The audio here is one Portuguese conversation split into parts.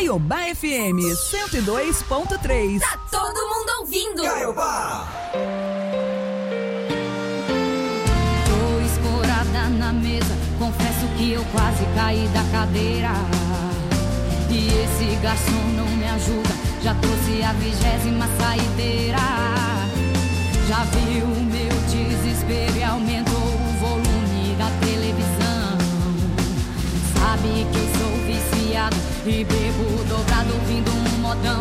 Caiobá FM 102.3. Tá todo mundo ouvindo. Caiobá. Tô escorada na mesa, confesso que eu quase caí da cadeira. E esse garçom não me ajuda, já trouxe a 20ª saideira. Já viu o meu desespero e aumentou o volume da televisão. Sabe que eu sou viciado e bebo dobrado ouvindo um modão.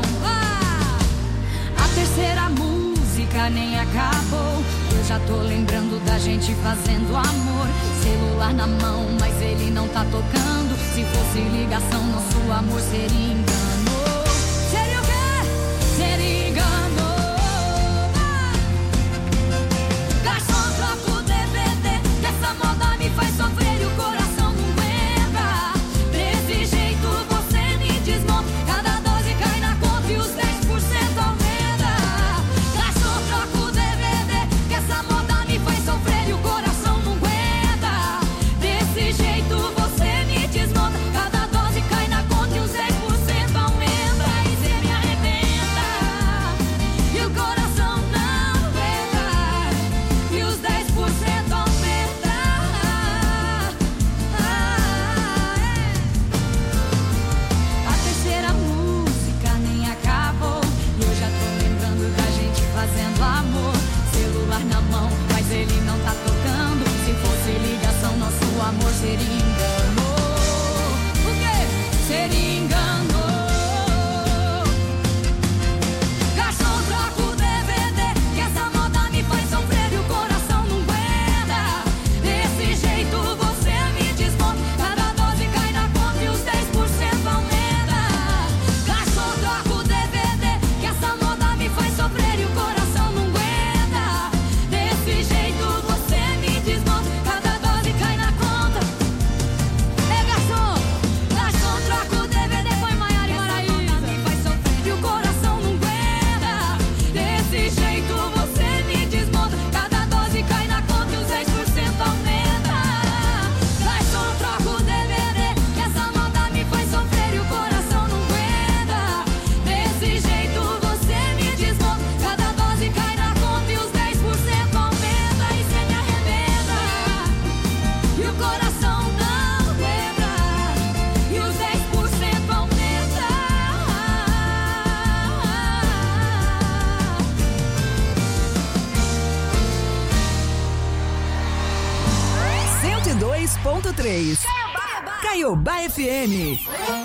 A terceira música nem acabou, eu já tô lembrando da gente fazendo amor. Celular na mão, mas ele não tá tocando. Se fosse ligação, nosso amor seria engano. Seria o quê? Seria engano. Garçom, troca o DVD, que essa moda me faz sofrer e o coração não aguenta. Desse jeito você me desmonta, cada dose cai na conta e os 10% aumenta. Garçom, troca o DVD, que essa moda me faz sofrer e o coração não aguenta. Desse jeito você me desmonta, cada dose cai na conta e os 10% aumenta. E cê me arrebenta e o coração não aguenta, e os 10% aumenta. A terceira música nem acabou e eu já tô lembrando da gente fazendo amor. Celular na mão, mas ele não tá tocando. Se fosse ligação, nosso amor seria engano. O quê? Seria engano. Garçom, troca o DVD, que essa moda me faz sofrer e o coração não aguenta. Desse jeito você me desmonta, cada dose cai na conta e os 10% aumenta. Garçom, troca o DVD, que essa moda me faz sofrer e o coração não aguenta. Desse jeito você me desmonta, cada dose cai na conta. É garçom, garçom, troca o DVD, põe Maiara e Maraísa. Me faz sofrer e o coração não aguenta. Desse jeito você me desmonta, cada dose cai na conta e os 10% aumenta. Garçom, troca o DVD, que essa moda me faz sofrer e o coração não aguenta. Desse jeito você me desmonta, cada dose cai na conta e os 10% aumenta. E cê me arrebenta e o coração não aguenta, e os 10% aumenta. 102.3. Caiobá FM.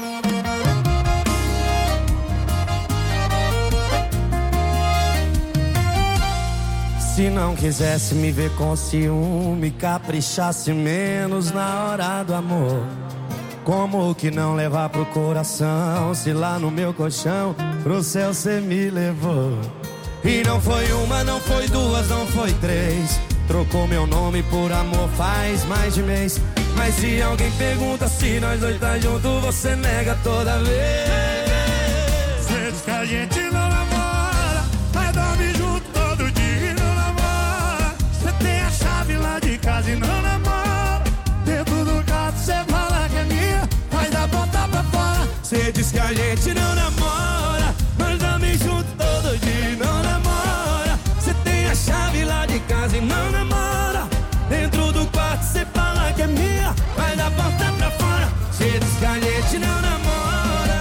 Se não quisesse me ver com ciúme, caprichasse menos na hora do amor. Como que não levar pro coração, se lá no meu colchão pro céu cê me levou? E não foi uma, não foi duas, não foi três. Trocou meu nome por amor faz mais de mês. Mas se alguém pergunta se nós dois tá junto, você nega toda vez. Cê diz que a gente não namora, mas dorme junto todo dia e não namora. Cê tem a chave lá de casa e não namora. Dentro do quarto cê fala que é minha, mas da porta pra fora. Cê diz que a gente não namora, mas dorme junto todo dia e não namora. Cê tem a chave lá de casa e não namora. Dentro do quarto cê fala que é minha, mas da porta pra fora. Cê diz que a gente não namora.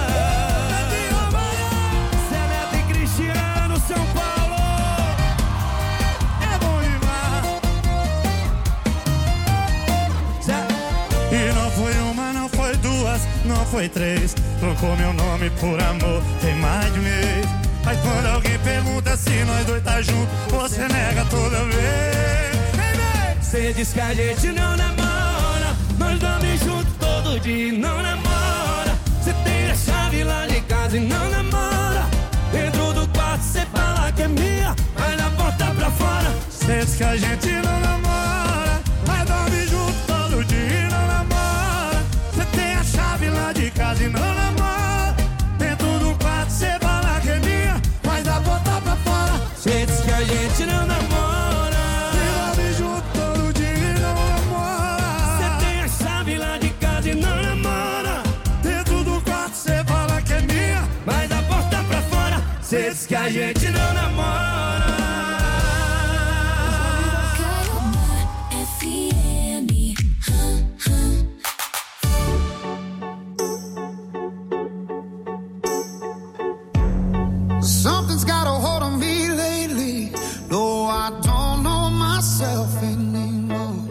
Cê é Neto e Cristiano, São Paulo. É bom demais. E não foi uma, não foi duas, não foi três. Trocou meu nome por amor, tem mais de mês. Mas quando alguém pergunta se nós dois tá junto, você nega toda vez. Cê diz que a gente não namora, nós dormimos junto todo dia e não namora. Cê tem a chave lá de casa e não namora. Dentro do quarto cê fala que é minha, mas na porta pra fora. Cê diz que a gente não namora, mas dorme junto todo dia e não namora. Cê tem a chave lá de casa e não namora. Dentro do quarto cê fala que é minha, mas da porta pra fora. Cê diz que a gente não namora, e dorme junto todo dia e não namora. cê tem a chave lá de casa e não namora. Dentro do quarto cê fala dias que a gente não namora. Something's got a hold on me lately. No, I don't know myself anymore.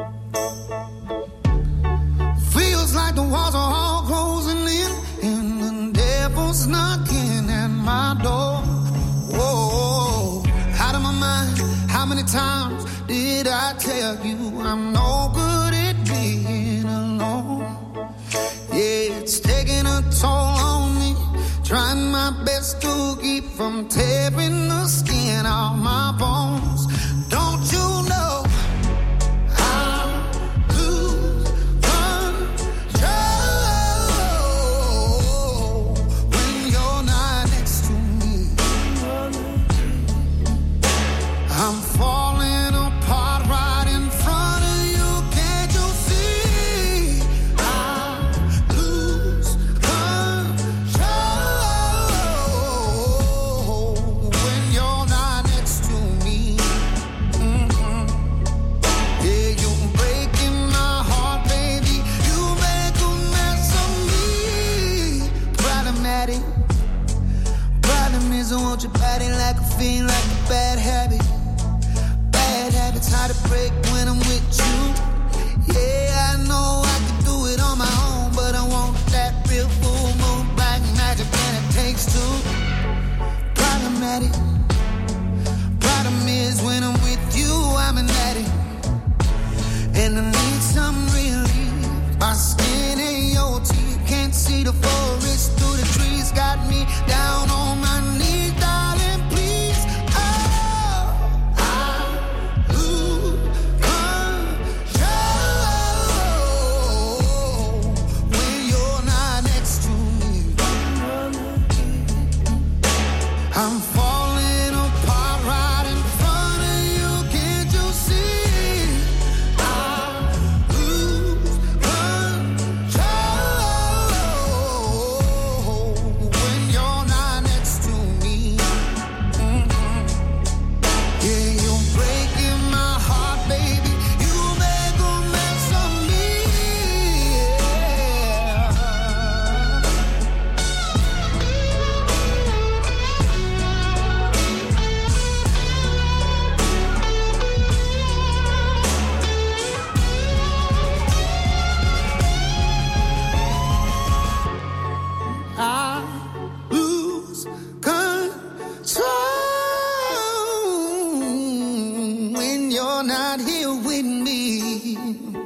Feels like the walls are all closing in, and the devil's knocking at my door. Whoa, out of my mind. How many times did I tell you I'm no good at being alone? Yeah, it's taking a toll on me. Trying my best to keep from tearing the skin off my bones. Don't you know I lose control when you're not next to me? I'm falling apart right in front of you. Can't you see? I lose control when you're not next to me. Yeah, you're breaking my heart, baby. You make a mess of me. Problematic. Problem is I want your body like a fiend, like a bad habit. Bad habits hard to break when I'm with you. Yeah, I know I can do it on my own, but I want that real full moon black magic, and it takes two. Problematic. Problem is when I'm with you, I'm an addict, and I need some relief. My skin and your teeth can't see the forest through the trees. Got me down on my knees, darling, please. Oh, I lose control when you're not next to me. I'm falling apart right in front of you. Can't you see? I lose control when you're not next to me. Yeah, you're breaking my heart, baby. You make a mess of me. I lose control when you're not here with me.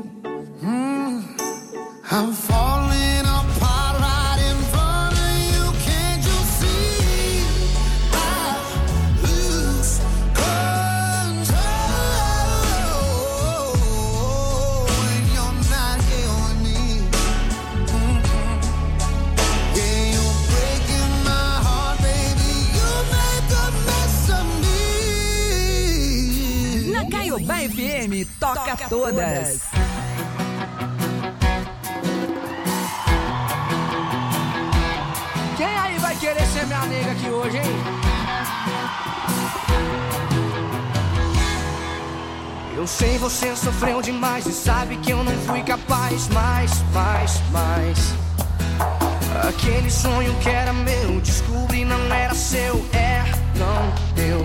I'm falling apart right in front of you. Can't you see? I lose control when you're not here with me. Yeah, you're breaking my heart, baby. You make a mess of me. Na Caiobá FM, toca todas. Quem aí vai querer ser minha nega aqui hoje, hein? Eu sei, você sofreu demais e sabe que eu não fui capaz. Mais. Aquele sonho que era meu, descobri não era seu. Não deu.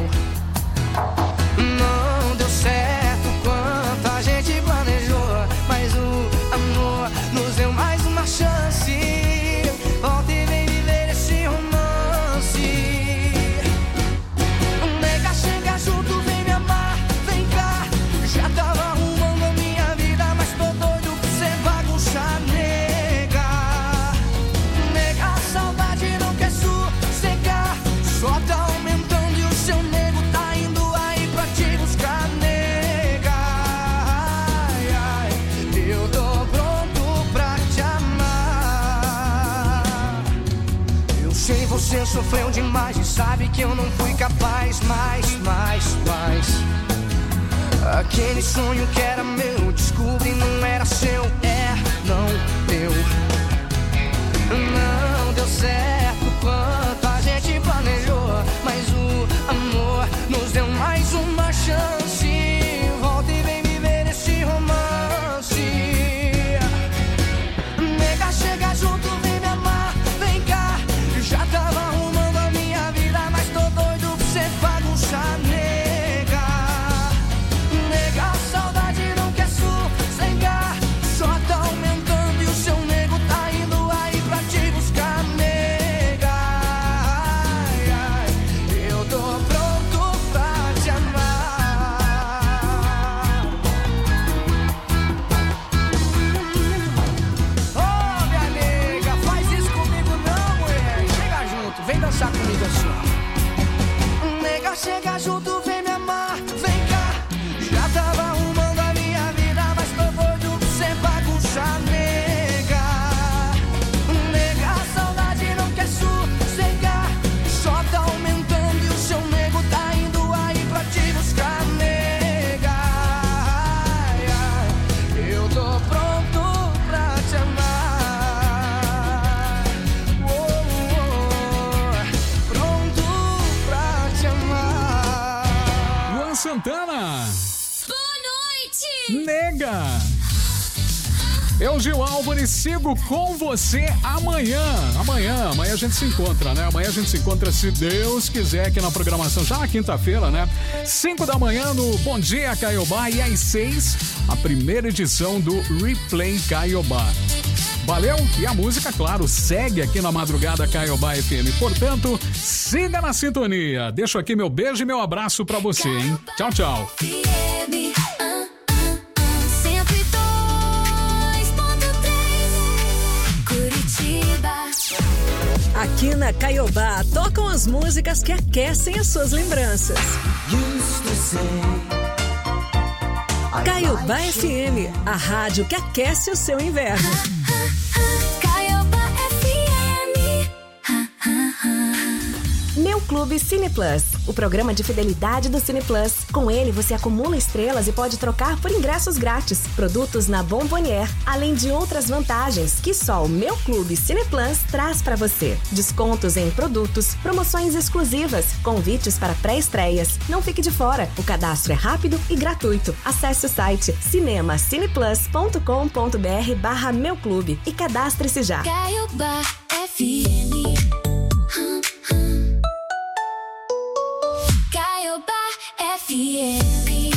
Não deu certo quanto a gente planejou, mas o amor nos deu mais uma chance. Volta e vem viver esse romance. Nega, chega junto, vem me amar, vem cá. Já tava arrumando a minha vida, mas tô doido pra você bagunçar, nega. Nega, a saudade não quer sossegar, só tá aumentando e o seu nego tá indo aí pra te buscar, nega. Ai, ai, eu tô pronto pra te amar. Eu sei, você sofreu demais e sabe que eu não fui capaz. Mais. Aquele sonho que era meu, descobri não era seu. Não deu. Não deu certo quanto a gente planejou, mas Nega. Eu, Gil Álvares, sigo com você amanhã. Amanhã a gente se encontra, né? Amanhã a gente se encontra, se Deus quiser, aqui na programação, já na quinta-feira, né? 5 da manhã no Bom Dia Caiobá e às 6, a primeira edição do Replay Caiobá. Valeu? E a música, claro, segue aqui na Madrugada Caiobá FM. Portanto, siga na sintonia. Deixo aqui meu beijo e meu abraço pra você, hein? Tchau, tchau. Aqui na Caiobá, tocam as músicas que aquecem as suas lembranças. Caiobá FM, a rádio que aquece o seu inverno. Caiobá FM. Meu Clube Cine Plus, o programa de fidelidade do Cine Plus. Com ele, você acumula estrelas e pode trocar por ingressos grátis, produtos na Bombonier, além de outras vantagens que só o Meu Clube Cine Plus traz para você. Descontos em produtos, promoções exclusivas, convites para pré-estreias. Não fique de fora, o cadastro é rápido e gratuito. Acesse o site cinemacineplus.com.br/Meu Clube e cadastre-se já. Caiobá FM. Caiobá FM.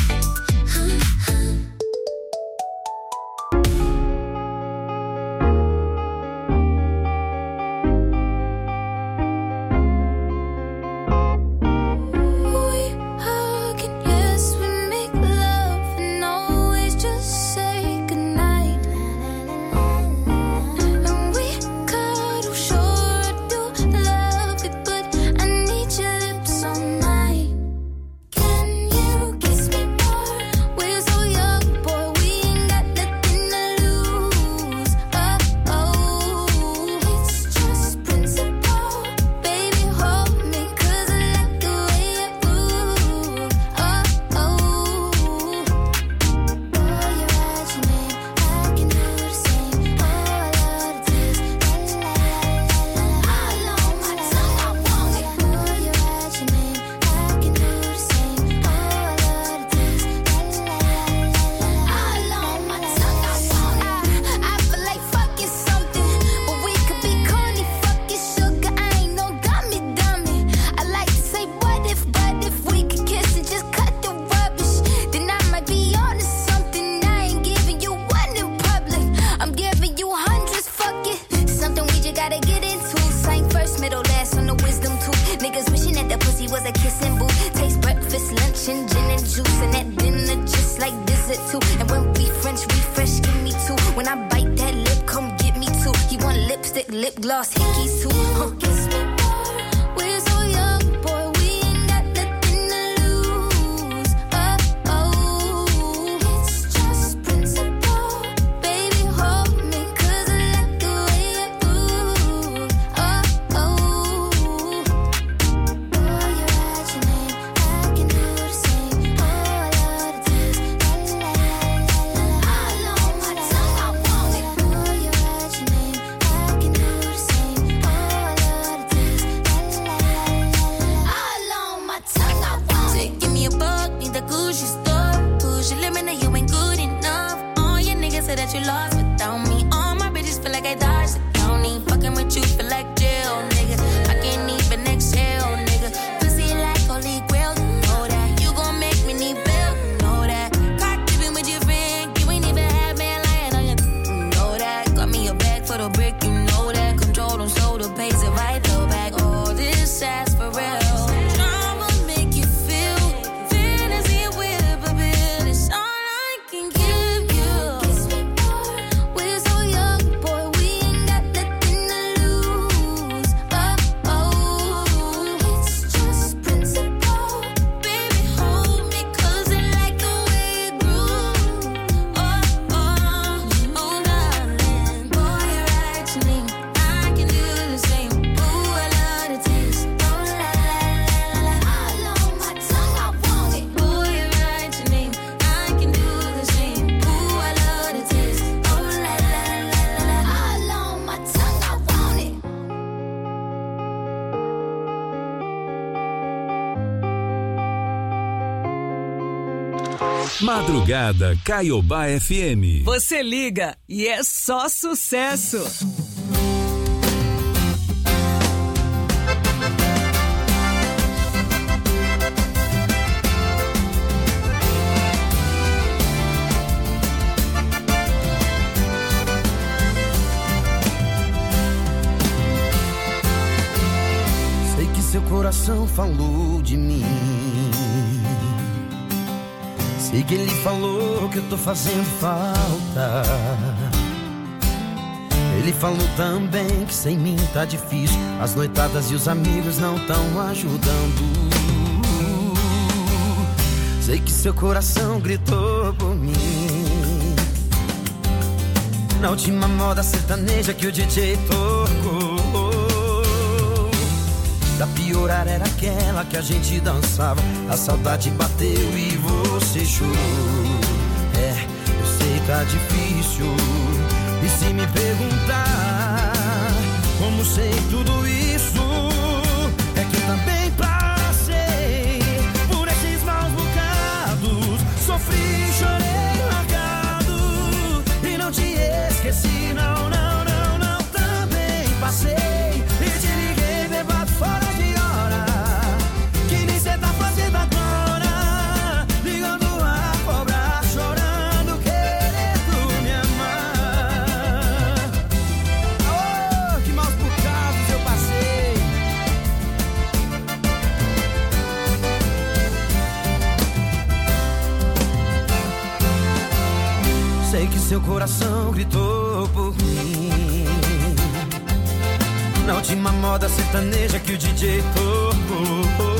lip gloss, hickeys too. Kiss me more. We're so young, boy, we ain't got nothing to lose. Oh, oh, it's just principle. Baby, hold me, 'cause I like the way you move. Oh, oh, boy, you write your name, I can do the same. Oh, I love the taste. La, la, la, la, la. All on my tongue, I want it. Boy, you write your name, I can do the same. Oh, I love the Madrugada Caiobá FM. Você liga e é só sucesso. Sei que seu coração falou de mim. Sei que ele falou que eu tô fazendo falta. Ele falou também que sem mim tá difícil. As noitadas e os amigos não tão ajudando. Sei que seu coração gritou por mim na última moda sertaneja que o DJ tocou. Pra piorar era aquela que a gente dançava. A saudade bateu e você chorou. É, eu sei tá difícil. E se me perguntar como sei tudo isso, é que eu também passei por esses maus bocados. Sofri, chorei, largado e não te esqueci, não, não, não, não. Também passei e te liguei, bebado fora de hora, que nem cê tá fazendo agora, ligando a cobrar, chorando, querendo me amar. Oh, que maus bocados eu passei. Sei que seu coração gritou por mim na última moda sertaneja que o DJ tocou.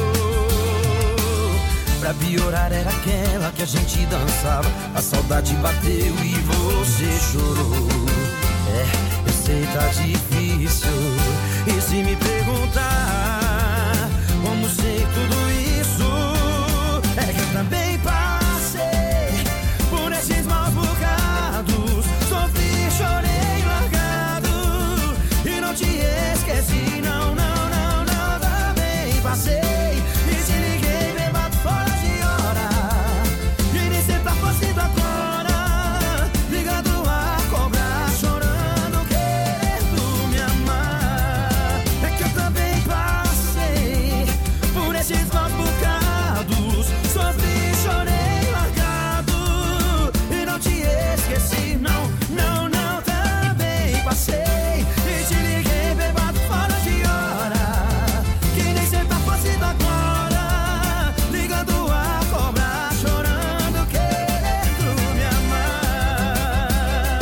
Pra piorar era aquela que a gente dançava. A saudade bateu e você chorou. É, eu sei tá difícil. E se me perguntar como sei tudo isso, é que eu também passei por esses maus bocados. Sofri, chorei, largado e não te esqueci, não, não, não, não. Também passei e te liguei, bebado fora de hora, e nem cê tá fazendo agora, ligando a cobrar, chorando, querendo me amar. É que eu também passei por esses maus bocados. Sofri, chorei, largado e não te esqueci, não, não, não. Também passei e te liguei, bebado fora de hora, que nem cê tá fazendo agora, ligando a cobrar, chorando, querendo me amar.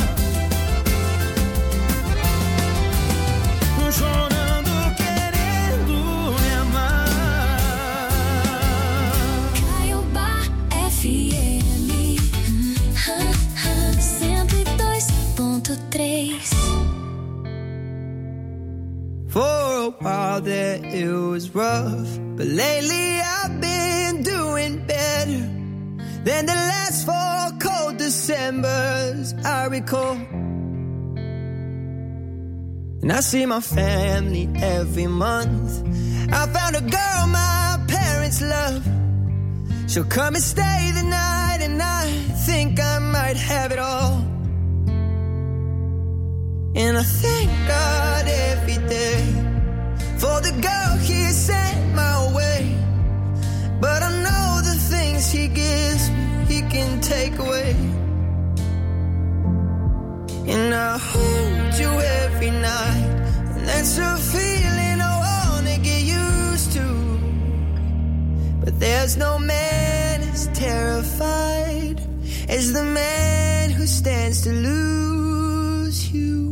Chorando, querendo me amar. Caiobá FM 102.3. For a while there it was rough, but lately I've been doing better than the last 4 cold Decembers I recall. And I see my family every month. I found a girl my parents love. She'll come and stay the night, and I think I might have it all. And I thank God every day for the girl He sent my way. But I know the things He gives me, He can take away. And I hold you every night, and that's a feeling I wanna get used to. But there's no man as terrified as the man who stands to lose you.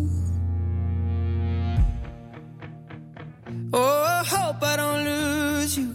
Oh, I hope I don't lose you.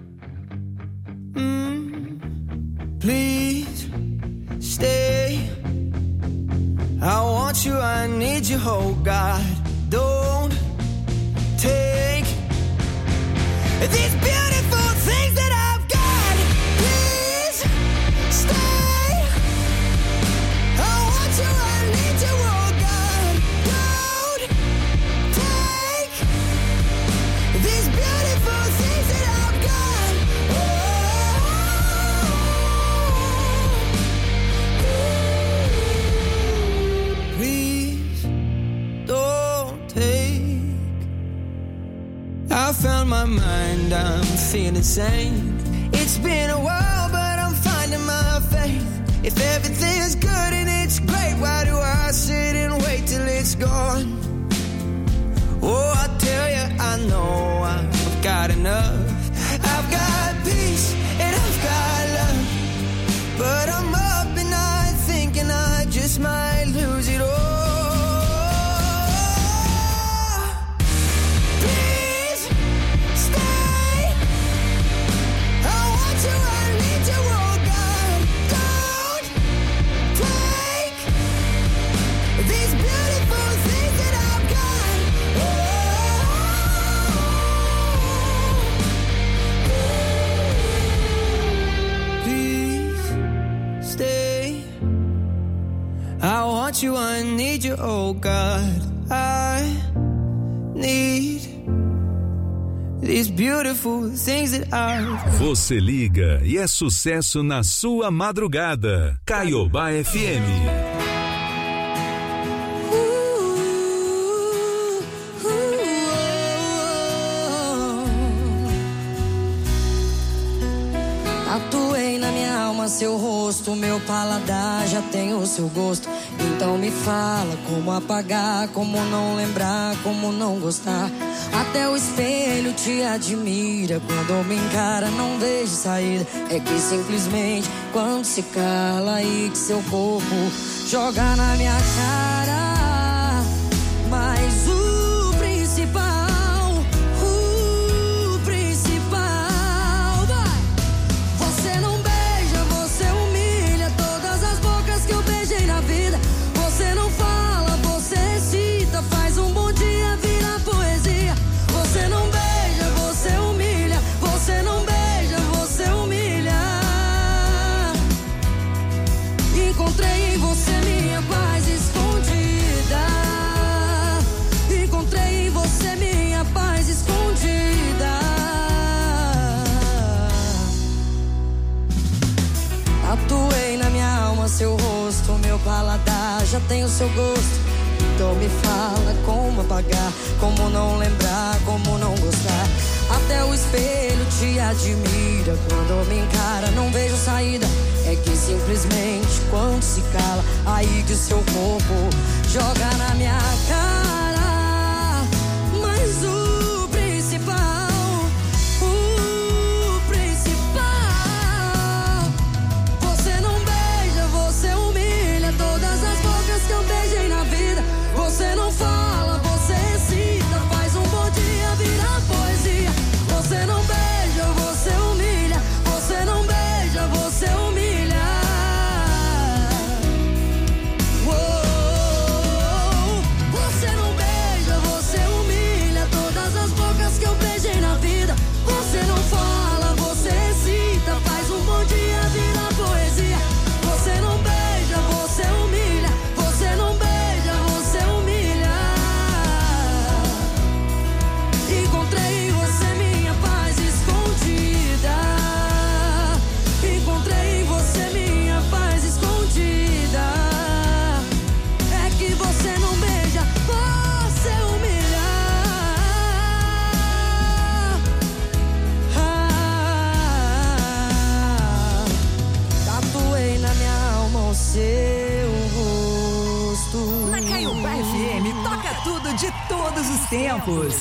Please stay. I want you, I need you, oh God. Don't take these beautiful things that I've got. Please stay. I want you, I need you, oh God. Don't take these beautiful things that I've got. Oh, found my mind, I'm feeling sane. It's been a while, but I'm finding my faith. If everything's good and it's great, why do I sit and wait till it's gone? Oh, I tell you, I know I've got enough. I've got peace and I've got love, but I'm up and I thinking I just might lose it all. Please stay. I want you, I need you, oh God. Don't take these beautiful things that I've got. Please stay. I want you, I need you, oh God. I need these beautiful things that I've. Você liga e é sucesso na sua madrugada. Caiobá FM. Tatuei na minha alma seu rosto, meu paladar já tem o seu gosto. Então me fala como apagar, como não lembrar, como não gostar. Até o espelho te admira, quando me encara não vejo saída. É que simplesmente quando se cala aí que seu corpo joga na minha cara. Mas o principal vai. Você não beija, você humilha todas as bocas que eu beijei na vida. Você não fala, você recita, faz um bom dia virar poesia. Você não beija, você humilha. Você não beija, você humilha. Encontrei em você minha paz escondida. Encontrei em você minha paz escondida. Tatuei na minha alma seu rosto, meu paladar já tem o seu gosto. Então me fala como apagar, como não lembrar, como não gostar. Até o espelho te admira, quando me encara não vejo saída. É que simplesmente quando se cala, aí que o seu corpo joga na minha cara. Mas o principal você não beija, você humilha todas as bocas que eu beijei na vida. Você não fala, você recita, faz um bom dia virar poesia. Você não beija, você humilha. Você não beija, você humilha. Você não beija, você humilha todas as bocas que eu beijei na vida. Você não fala, você recita, faz um bom dia virar poesia. Você não beija, você humilha. Você não beija, você humilha. Encontrei em você minha paz escondida. Encontrei em você minha paz escondida. É que você não beija, você humilha. Tatuei na minha alma o seu rosto. Na Caiobá FM toca tudo de todos os tempos.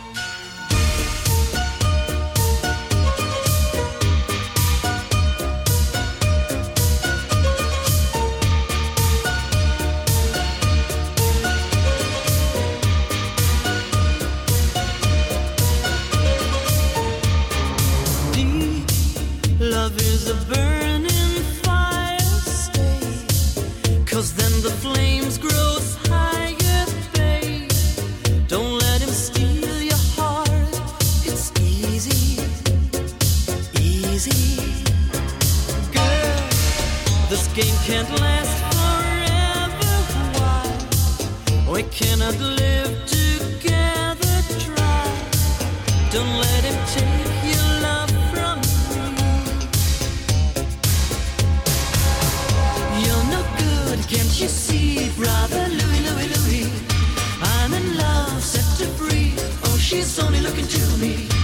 Deep love is a burning fire, stay. 'Cause then the flames grow higher, babe. Don't let him steal your heart. It's easy, easy. Girl, this game can't last forever. Why? We cannot live together, try. Don't let him take your love from me. You're no good, can't you see, brother Louie, Louie, Louie? I'm in love, set to free. Oh, she's only looking to me.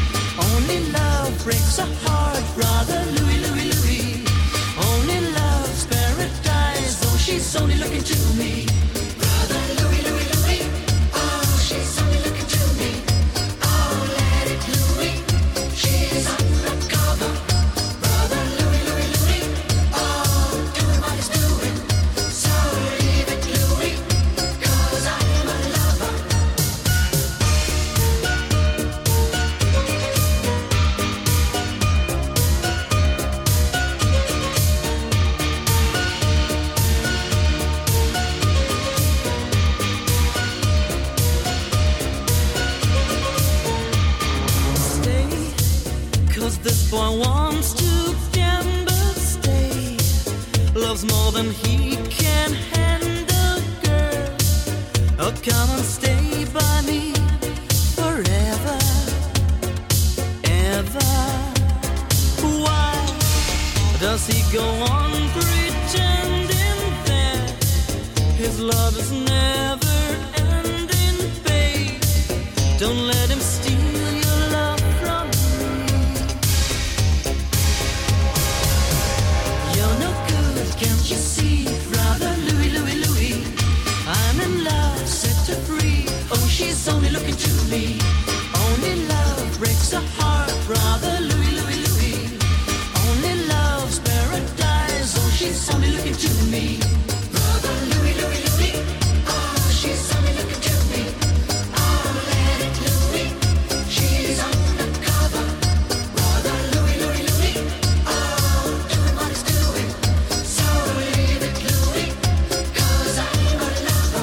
boy wants to gamble, stay. Loves more than he can handle, girl. Oh, come and stay by me forever, ever. Why does he go on pretending that his love is never ending, babe? Don't let him steal your love from me. You're no good, can't you see? Brother Louie, Louie, Louie, I'm in love, set her free. Oh, she's only looking to me. Only love breaks a heart, brother Louie, Louie, Louie. Only love's paradise. Oh, she's only looking to me. Brother Louie, Louie, Louie. Oh, she's only looking to me. Oh, let it Louie. She's undercover. Brother Louie, Louie, Louie. Oh, doing what it's doing. So leave it Louie, 'cause I'm a lover.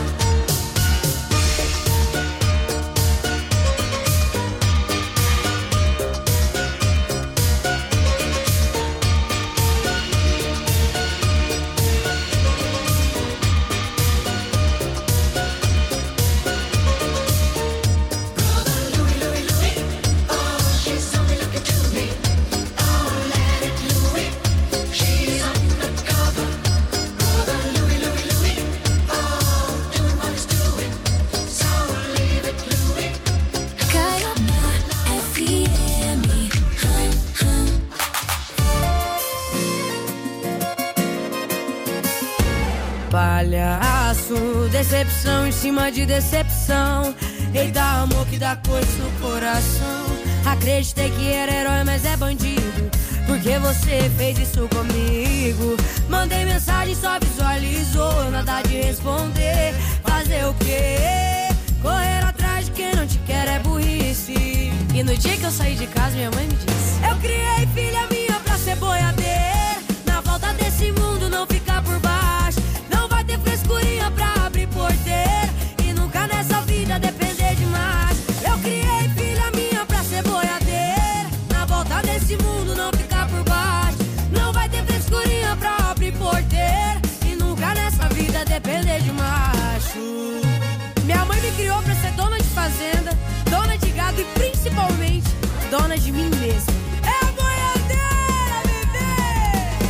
Palhaço, decepção em cima de decepção. Eita, amor que dá coisa no coração. Acreditei que era herói, mas é bandido. Porque você fez isso comigo. Mandei mensagem, só visualizou. Nada de responder. Fazer o quê? Correr atrás de quem não te quer é burrice. E no dia que eu saí de casa, minha mãe me disse: eu criei filha minha pra ser boiadeira. Na volta desse mundo não ficar por baixo. Não vai ter frescurinha pra abrir porteira. E nunca nessa vida depender demais. Eu criei filha minha pra ser boiadeira. Na volta desse mundo não ficar por baixo. Não vai ter frescurinha pra abrir porteira. E nunca nessa vida depender de macho. Minha mãe me criou pra ser dona de fazenda, dona de gado e principalmente dona de mim mesma. É a boiadeira, bebê!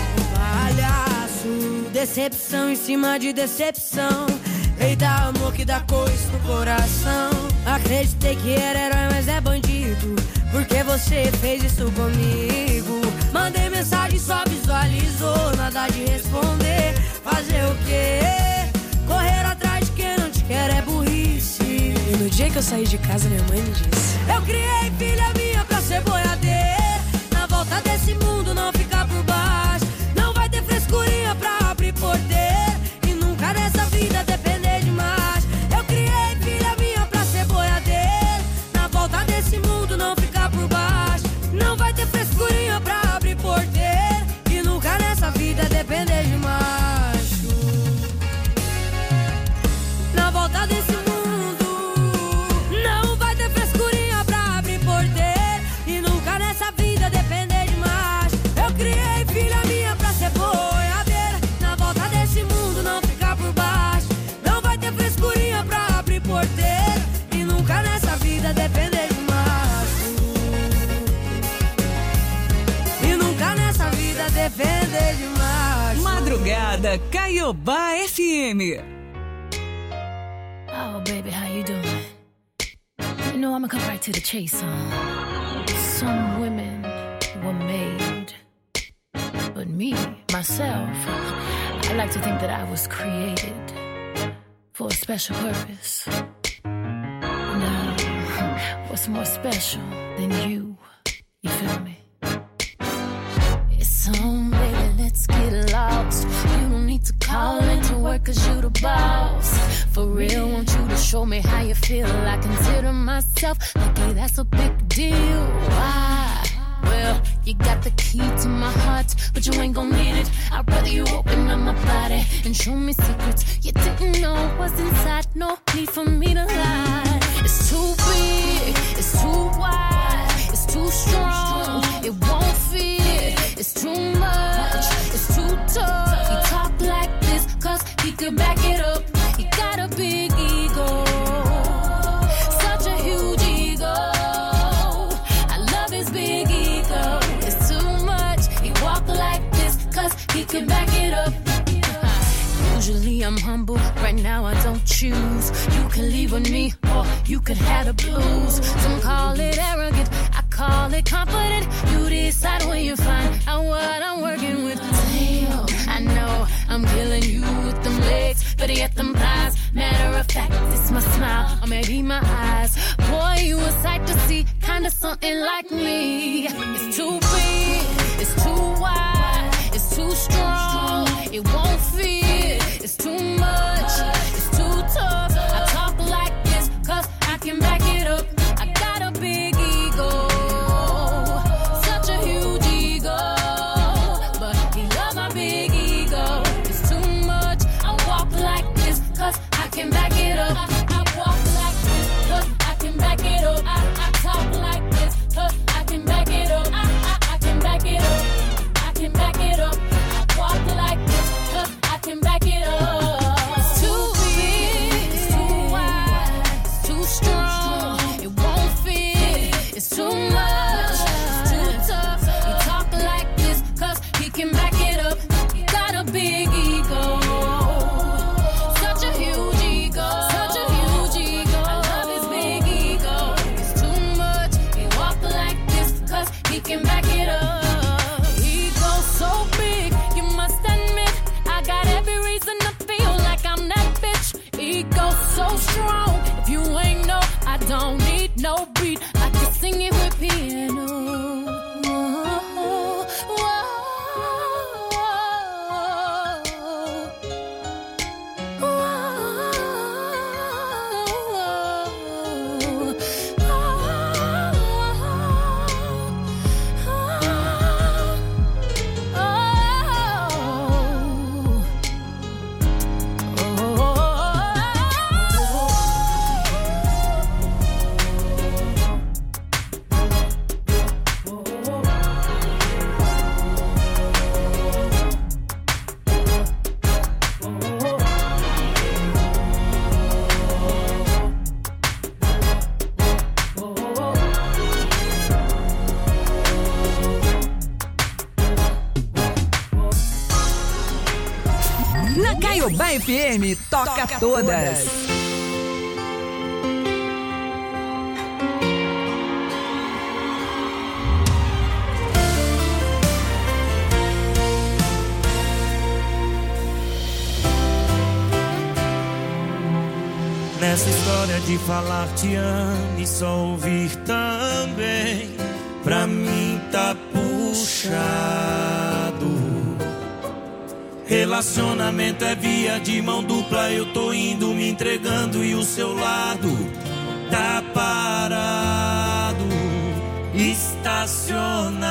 Palhaço, decepção em cima de decepção. Eita, amor que dá coisa no coração. Acreditei que era herói, mas é bandido. Porque você fez isso comigo. Mandei mensagem, só visualizou. Nada de responder. Fazer o quê? Correr atrás de quem não te quer é burrice. E no dia que eu saí de casa, minha mãe me disse: eu criei filha minha pra ser boiadeira. Na volta desse mundo não ficar por baixo. Não vai ter frescurinha pra abrir porteira. E nunca nessa vida depender demais. Eu criei filha minha pra ser boiadeira. Na volta desse mundo não ficar por baixo. Não vai ter frescurinha pra abrir porteira. E nunca nessa vida depender de macho. Na volta desse mundo não vai ter frescurinha pra abrir porteira. E nunca nessa vida depender de macho. Eu criei filha minha pra ser boiadeira. Na volta desse mundo não ficar por baixo. Não vai ter frescurinha pra abrir porteira. E nunca nessa vida depender de macho. E nunca nessa vida depender de macho. Madrugada Caiobá FM. Oh, baby, how you doing? You know, I'ma come right to the chase, Some women were made, but me, myself, I like to think that I was created for a special purpose. Now, what's more special than you? You feel me? It's on, baby, let's get lost. You don't need to call into work 'cause you the boss. For real, want you to show me how you feel. I consider myself lucky, that's a big deal. Why? Well, you got the key to my heart, but you ain't gon' need it. I'd rather you open up my body and show me secrets you didn't know was inside. No need for me to lie. It's too big, it's too wide, it's too strong. It won't fit. he can back it up. Usually I'm humble, right now I don't choose. You can leave with me, or you could have the blues. Some call it arrogant, I call it confident. You decide when you find out what I'm working with. Damn, I know I'm killing you with them legs, but yet them thighs. Matter of fact, it's my smile, or maybe my eyes. Boy, you a sight to see, kinda something like me. It's too big, it's too wide, it's too strong, it won't fit. It's too much, it's too tough. I talk like this, cause I can back it up. I got a big ego, such a huge ego, but he love my big ego. It's too much, I walk like this, cause I can back it up. I walk like this, cause I can back it up. I talk like this, cause I can back it up. I can back it up, I can back it up. I walk like this, cause I can back it up. It's too big, it's too wide, it's too strong, it won't fit. It's too much, it's too tough. He talk like this, cause he can back it up. Got a big ego, such a huge ego, such a huge ego. I love his big ego. It's too much, he walk like this, cause he can back it up. Ego so big, you must admit, I got every reason to feel like I'm that bitch. Ego so strong, if you ain't know, I don't need no beat. I can sing it with piano. Na Caiobá FM, toca todas. Nessa história de falar te amo e só ouvir também, pra mim tá puxado. Relacionamento é via de mão dupla, eu tô indo me entregando e o seu lado tá parado, estacionado.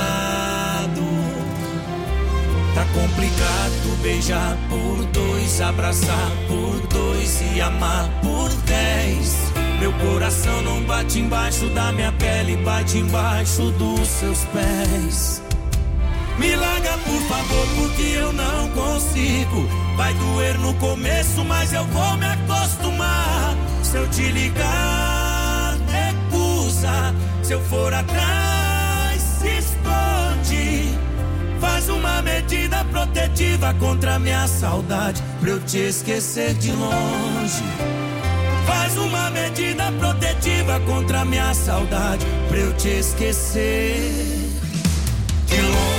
Tá complicado beijar por dois, abraçar por dois e amar por 10. Meu coração não bate embaixo da minha pele, bate embaixo dos seus pés. Me larga por favor, porque eu não consigo. Vai doer no começo, mas eu vou me acostumar. Se eu te ligar, recusa. Se eu for atrás, se esconde. Faz uma medida protetiva contra a minha saudade, pra eu te esquecer de longe. Faz uma medida protetiva contra a minha saudade, pra eu te esquecer de longe.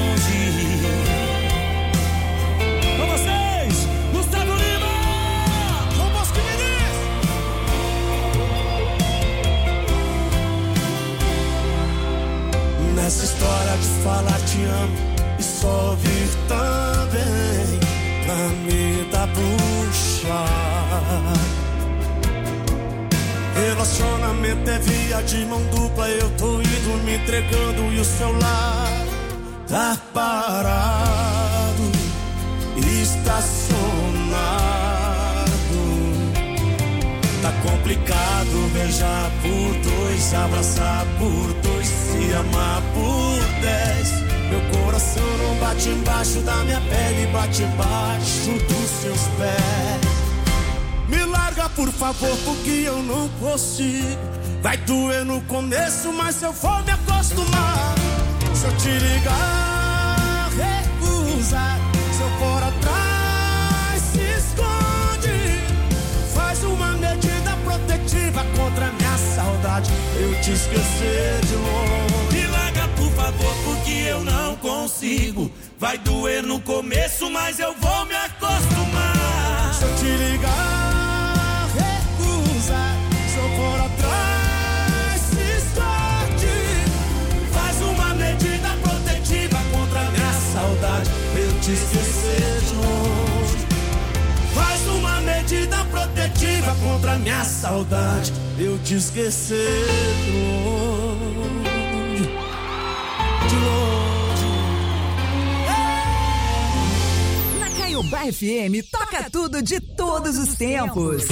Com vocês, Gustavo Lima, com Bosco Mendes. Nessa história de falar te amo e só ouvir também, pra mim tá puxado. Relacionamento é via de mão dupla, eu tô indo me entregando e o seu lado tá parado, estacionado. Tá complicado beijar por dois, abraçar por dois, se amar por 10. Meu coração não bate embaixo da minha pele, bate embaixo dos seus pés. Me larga por favor, porque eu não consigo. Vai doer no começo, mas eu vou me acostumar. Se eu te ligar, recusa. protetiva contra minha saudade. Eu te esquecer de longe. Me larga, por favor, porque eu não consigo. Vai doer no começo, mas eu vou me acostumar. Se eu te ligar, recusa. Se eu for atrás, se esconde. Faz uma medida protetiva contra minha saudade. Eu te esquecer de longe. Faz uma medida protetiva contra minha saudade. Eu te esquecer de longe. De longe. Na Caiobá FM, toca tudo de todos os tempos.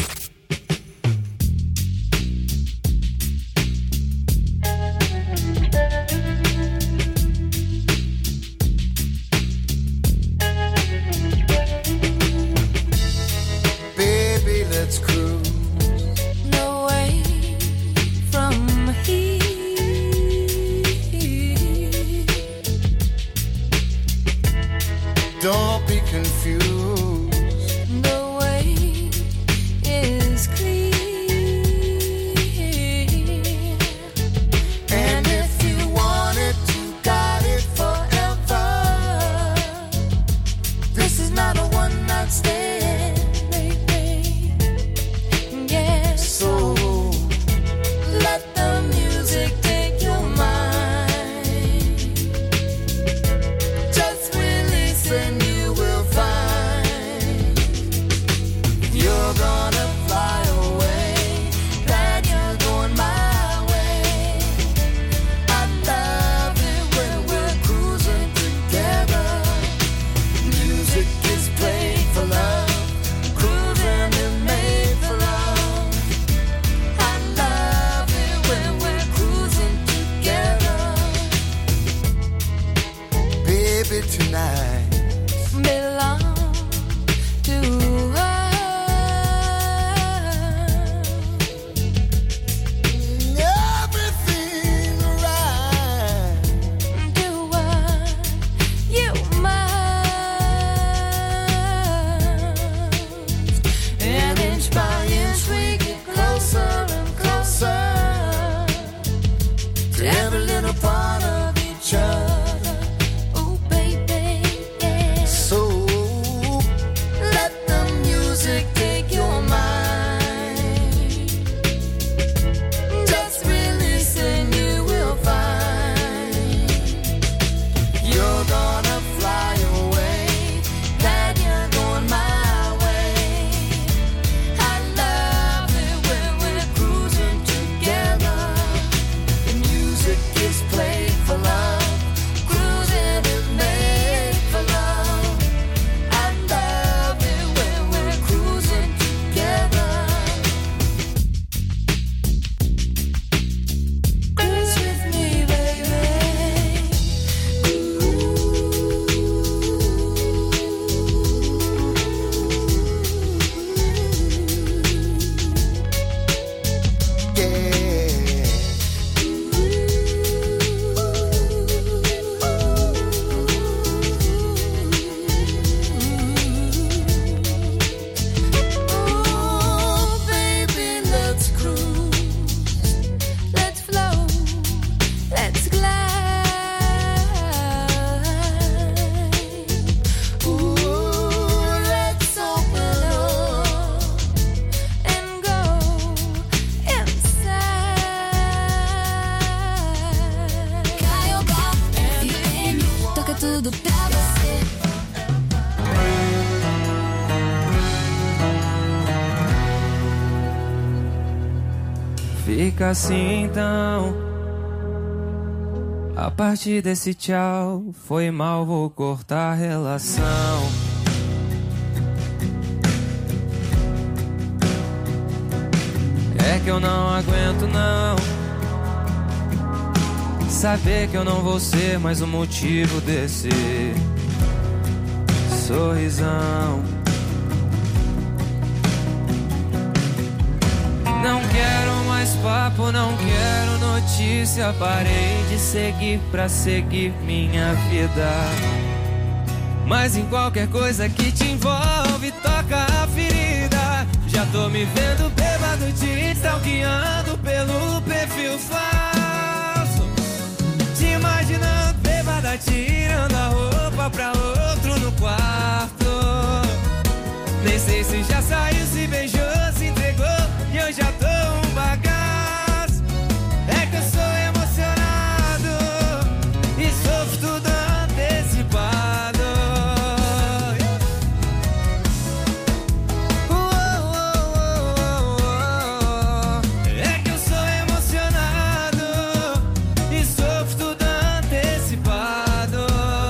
Baby, let's cruise. No way from here. Don't be confused. The way is clear. And if you want it, you got it forever. This is not a one night stand. Yeah. So Let the music take your mind. just release and you will find you're gonna fly away. That you're going my way. I love it when we're cruising together. Music is played for love. Cruising is made for love. I love it when we're cruising together. Baby, tonight Belong to us. everything right. Do what you must. And inch by inch we get closer and closer to every little part of each other. Oh, baby, yeah. So let the music take your mind. Just release and you will find you're gonna fly away. That you're going my way. I love it when we're cruising together. The music is played for love. Cruising is made for love. I love it when we're cruising together. Cruise with me, baby. Oh, baby, let's cruise. Let's flow. Let's glide. Ooh, let's open up And go inside. Caiobá FM, toca tudo pra você. Fica assim então. A partir desse tchau, foi mal, vou cortar a relação. É que eu não aguento não saber que eu não vou ser mais o motivo desse sorrisão. Não quero mais papo, não quero notícia. Parei de seguir pra seguir minha vida. Mas em qualquer coisa que te envolve, toca a ferida. Já tô me vendo bêbado de tal que stalkeando pelo perfil falso. Te imaginando bêbada, tirando a roupa pra outro no quarto. Nem sei se já saiu, se beijou, se entregou, e eu já tô um bagaço. É que eu sou emocionado e sofro tudo antecipado. É que eu sou emocionado e sofro tudo antecipado.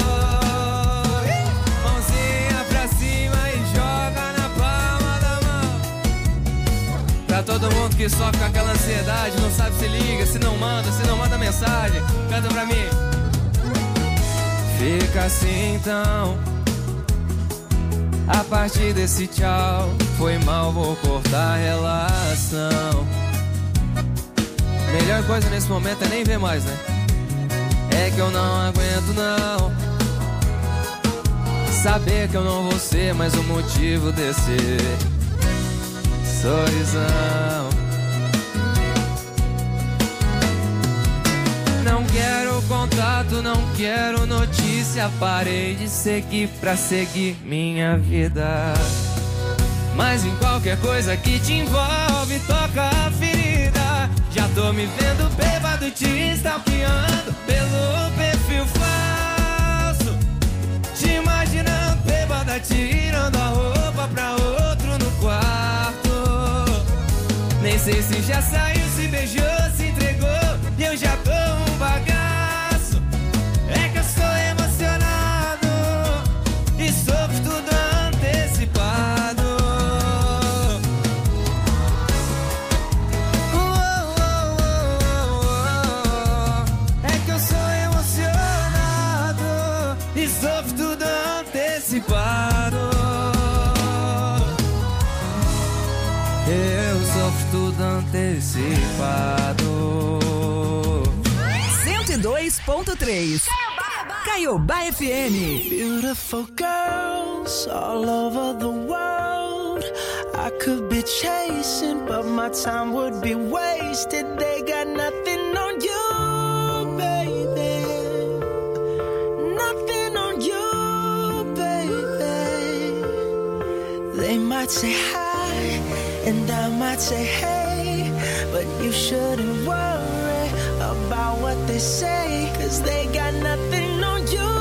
Mãozinha pra cima e joga na palma da mão. Pra todo mundo que sofre com aquela ansiedade, não sabe se liga, se não manda mensagem, canta pra mim. Fica assim então. A partir desse tchau, foi mal, vou cortar a relação. Melhor coisa nesse momento é nem ver mais, né? É que eu não aguento não saber que eu não vou ser mais o motivo desse sorrisão. Não quero contato, não quero notícia. Parei de seguir pra seguir minha vida. Mas em qualquer coisa que te envolve, toca a ferida. Já tô me vendo bêbado, te stalkeando pelo perfil falso. Te imaginando bêbada, tirando a roupa pra outro no quarto. Nem sei se já saiu, se beijou, se entregou, e eu já tô um bagaço. É que eu sou emocionado e sofro tudo antecipado. É que eu sou emocionado e sofro tudo antecipado. Eu sofro tudo antecipado. 102.3 Caiobá FM. Beautiful girls all over the world. I could be chasing, but my time would be wasted. They got nothing on you, baby. Nothing on you, baby. They might say hi, and I might say hey, but you shouldn't worry about what they say, 'cause they got nothing on you,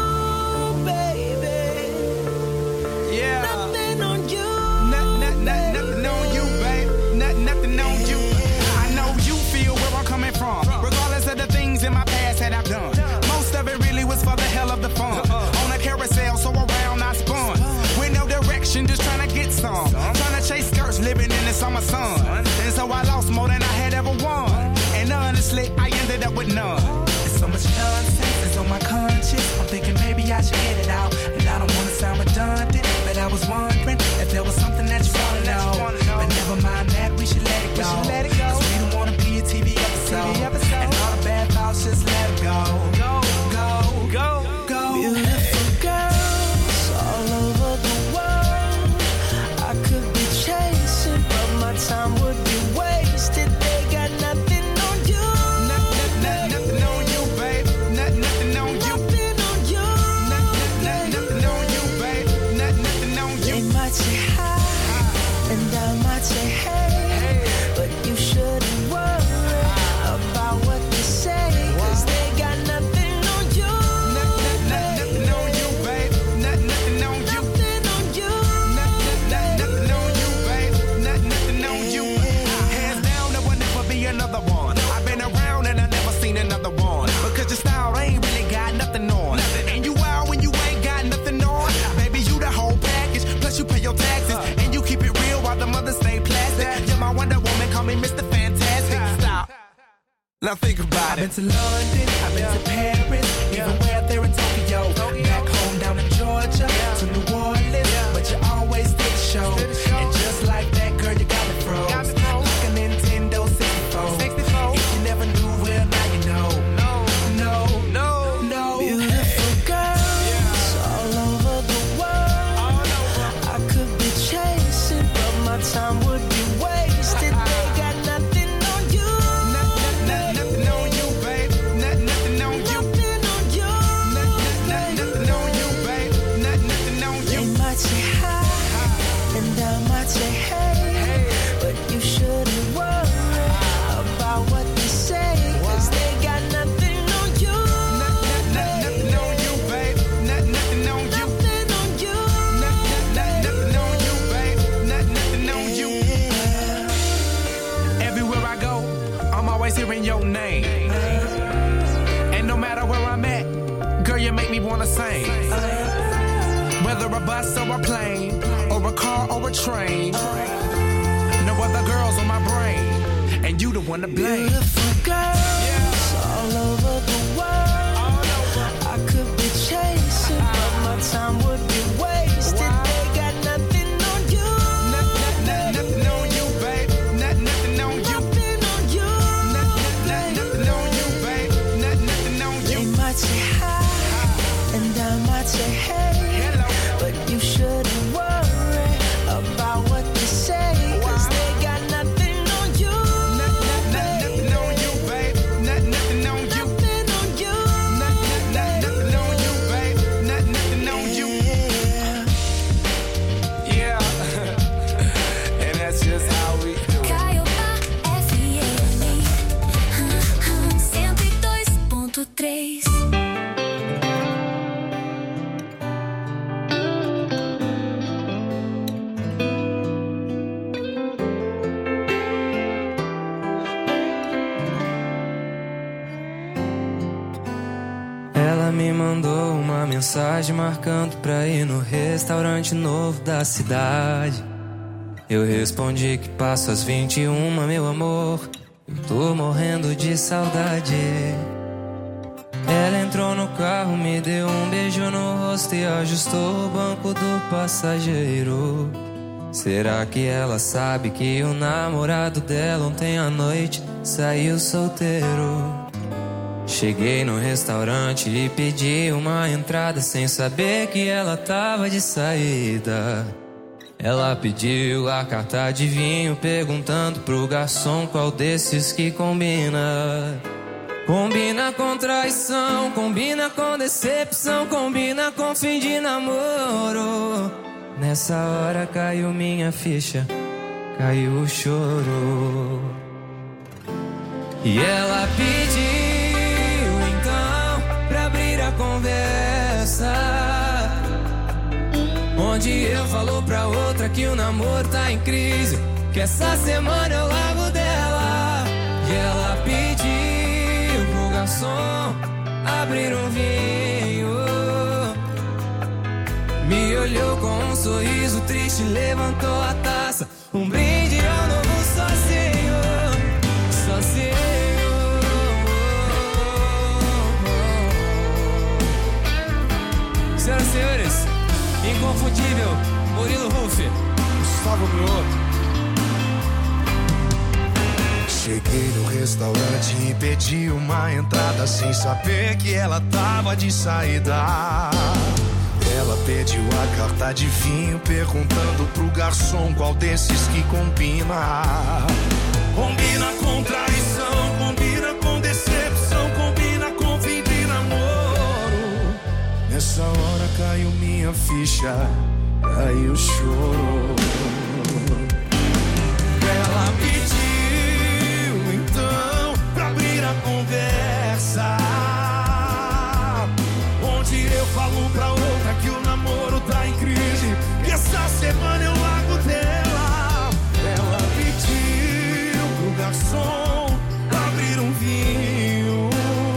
baby. Yeah. Nothing on you. Nothing on you, babe. Nothing on you. I know you feel where I'm coming from, regardless of the things in my past that I've done. Most of it really was for the hell of the fun. On a carousel, so around I spun. With no direction, just trying to get some. Trying to chase skirts, living in the summer sun. And so I lost more than I had ever won. And honestly, I ended up with none. There's so much nonsense that's on my conscience. I'm thinking maybe I should get it out. And I don't want to sound redundant, but I was wondering if there was something that you want to know. But never mind that, we should let it go. 'Cause we don't want to be a TV episode. And all the bad thoughts, just let it go. Go, go, go, go. Beautiful girls all over the world. I could be chasing, but my time would be wasted. They got nothing on you. Nothing on you, babe. Nothing on you. Nothing on you. Nothing on you, babe. Nothing on you. They might say hi, and I might say hey, but you shouldn't worry about what they say, 'cause they got nothing on you. Nothing on you, babe. Nothing on you. Nothing on you. Nothing on you, babe. Nothing on you. Hands down, there will never be another one. I've been around and I never seen another one. Because your style ain't really got nothing on. And you out when you ain't got nothing on. Baby, you the whole package. Plus you pay your taxes. And you keep it real while the mothers stay plastic. You're my Wonder Woman, call me Mr. Fantastic. Stop. Now think about it. I've been to London, I've been to Paris, even where there in Tokyo. Back home down in Georgia, to New Orleans, but you always did the show. And just like that, girl, you got me froze. Like a Nintendo 64. If you never knew, well, now you know. No. Beautiful girls all over the world. I could be chasing, but my time would be wasted. They got nothing on always hearing your name. And no matter where I'm at, girl, you make me wanna sing. Whether a bus or a plane, or a car or a train, no other girls on my brain, and you the one to blame. Beautiful girls all over the world. I could be chasing, but my time would be wasted. They got nothing on you. Nothing on you, babe. Nothing on you. Nothing on you. Nothing on you, babe. Nothing on you. They might say hi, and I might say hey. Hello. But you shouldn't worry about what they say, 'cause they got nothing on you. Nothing on you, babe. Nothing on you. Nothing on you. Nothing on you, babe. Nothing on you. Yeah. And that's just how we do it. Caiobá FM 102.3. Ela me mandou uma mensagem marcando pra ir no restaurante novo da cidade. Eu respondi que passo às 21, meu amor. Eu tô morrendo de saudade. Ela entrou no carro, me deu um beijo no rosto e ajustou o banco do passageiro. Será que ela sabe que o namorado dela ontem à noite saiu solteiro? Cheguei no restaurante e pedi uma entrada sem saber que ela tava de saída. Ela pediu a carta de vinho perguntando pro garçom qual desses que combina. Combina com traição, combina com decepção, combina com fim de namoro. Nessa hora caiu minha ficha, caiu o choro. E ela pediu então pra abrir a conversa, onde eu falo pra outra que o namoro tá em crise, que essa semana eu largo dela. E ela pediu pro garçom abrir um vinho, me olhou com um sorriso triste, levantou a taça, um brinde ao novo sozinho, sozinho. Senhoras e senhores, inconfundível Murilo Huff, Gustavo Mioto. Cheguei no restaurante e pedi uma entrada sem saber que ela tava de saída. Ela pediu a carta de vinho perguntando pro garçom qual desses que combina. Combina com traição, combina com decepção, combina com fim de namoro. Nessa hora caiu minha ficha, caiu o choro. Ela pediu então pra abrir a conversa, onde eu falo pra outra que o namoro tá em crise, que essa semana eu largo dela. Ela pediu pro garçom abrir um vinho,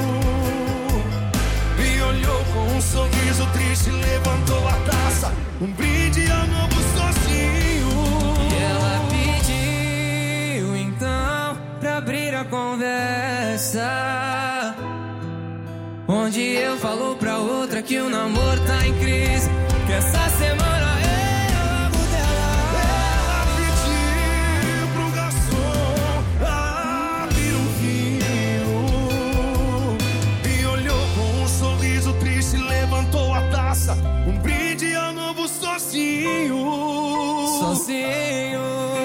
me olhou com um sorriso triste, levantou a taça, um brinde ao novo sozinho. E ela pediu então pra abrir a conversa, onde eu falo pra outra que o namoro tá em crise, que essa semana eu largo dela. Ela pediu pro garçom abrir um vinho, me olhou com um sorriso triste, levantou a taça, um brinde ao novo sozinho. Sozinho.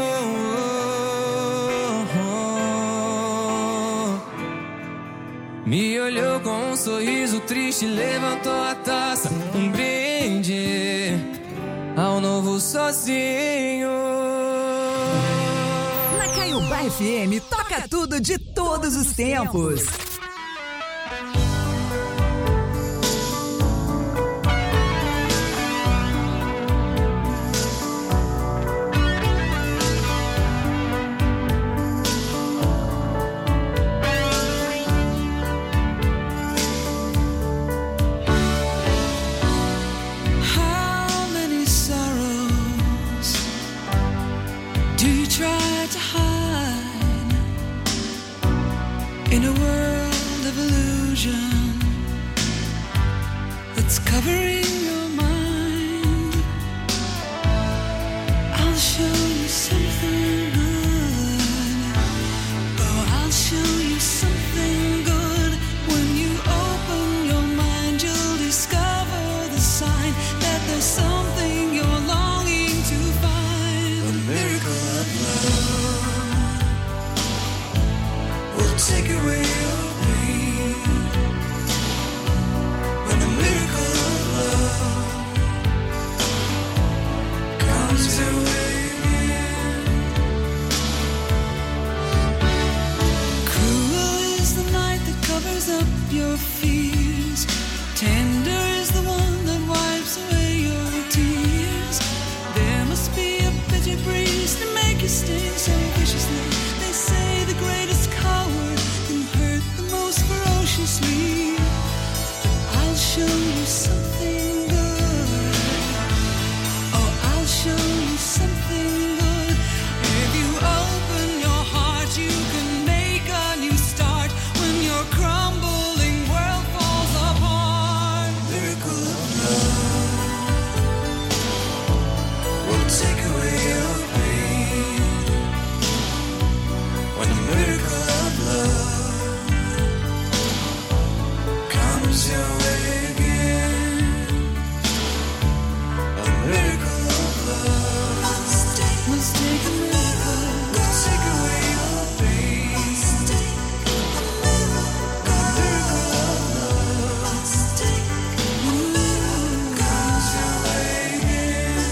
Me olhou com um sorriso triste, levantou a taça, um brinde ao novo sozinho. Na Caiobá FM, toca tudo de todos os tempos. In a world of illusion that's covering your mind, I'll show you something good. Oh, I'll show you something good. When you open your mind, you'll discover the sign that there's something you're longing to find. A miracle of love will take away your pain. When the miracle of love comes your way again. Cruel is the night that covers up your fears. Tender is the one that wipes away your tears. There must be a bitter breeze to make you sting so viciously. They say the greatest coward can hurt the most ferociously. I'll show you something good. Oh, I'll show you something good. If you open your heart, you can make a new start. When your crumbling world falls apart, miracle of love will take away your pain. When the miracle of love comes your way again. A miracle of love must take a miracle to take away your pain. A miracle of love must take a miracle comes your way again.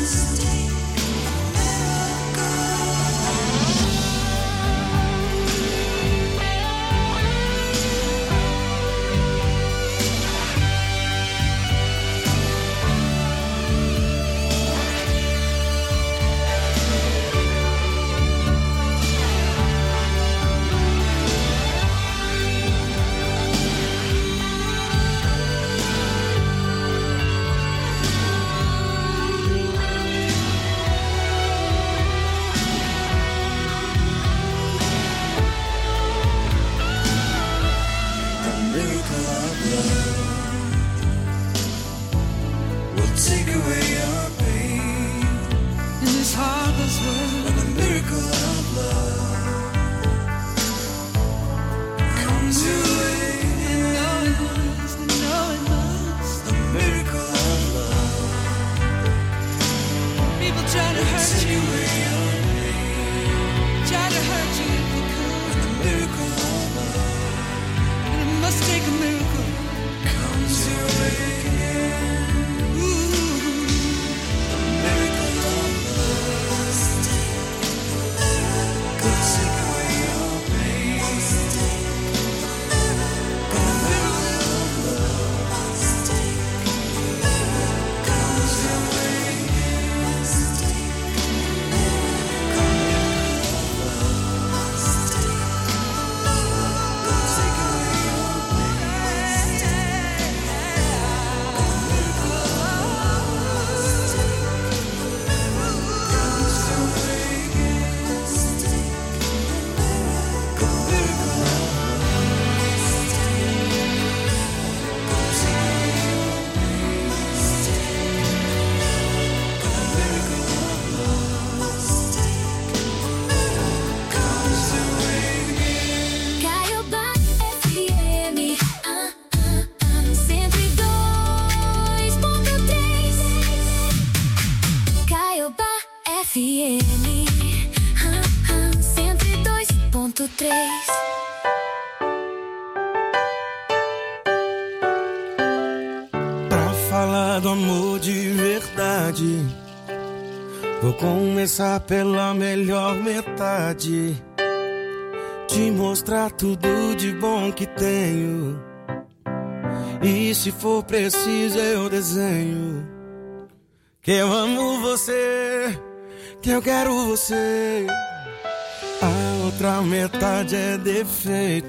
A miracle of love will take away your pain. In this heartless world, when a miracle of love comes your way, you know it must, you know it must. A miracle of love. People try to hurt you, try to hurt you if they could. When a miracle of love, and it must take a miracle, comes your way again. Ooh, a miracle of love must take a miracle, take away your pain. A miracle of love must take a miracle, comes your way again. A miracle of love must take a miracle, take away your pain. A miracle of love must take a miracle, comes your way again. A miracle of love must take a miracle, take away your pain. A miracle of love must take a miracle, comes your way again. Caiobá FM 102.3. Caiobá FM 102.3. Pra falar do amor de verdade, vou começar pela melhor metade. Te mostrar tudo de bom que tenho. E se for preciso eu desenho. Que eu amo você, que eu quero você. A outra metade é defeito.